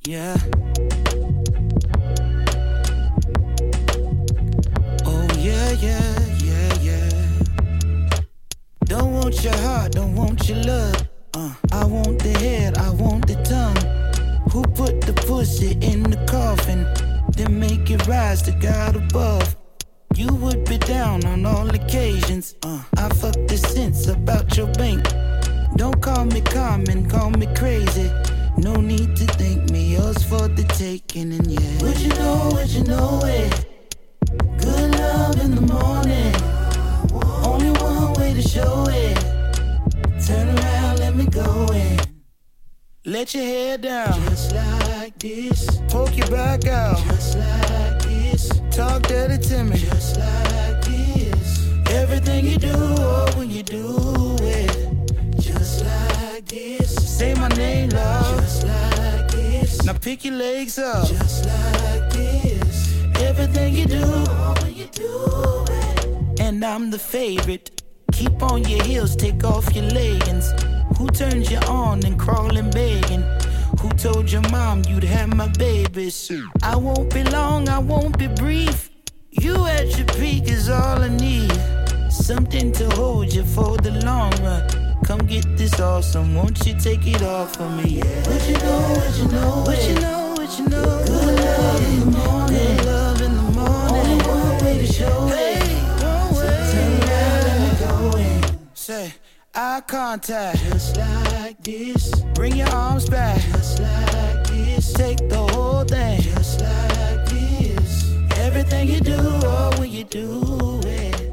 Yeah. Oh yeah, yeah, yeah, yeah. Don't want your heart, don't want your love. I want the head, I want the tongue. Who put the pussy in the coffin? Then make it rise to God above. You would be down on all occasions. I fuck the sense about your bank. Don't call me common, call me crazy. No need to thank me, yours for the taking, and yeah. Would you know it? Good love in the morning. Only one way to show it. Turn around, let me go in. Let your hair down, just like this. Poke your back out, just like this. Talk dirty to me, just like this. Everything you do, oh, when you do it, just like this. Say my name, love, just like this. Now pick your legs up, just like this. Everything you do, oh, when you do it. And I'm the favorite. Keep on your heels, take off your leggings. Who turns you on and crawling begging? Who told your mom you'd have my babies? I won't be long, I won't be brief. You at your peak is all I need. Something to hold you for the long run. Come get this awesome, won't you take it off for me? Yeah. What you know? Good love in the morning. Good love in the morning. Only one way to show it. Turn around, let me go in. Say, eye contact, just like this. Bring your arms back, just like this. Take the whole thing, just like this. Everything you do, oh, when you do it.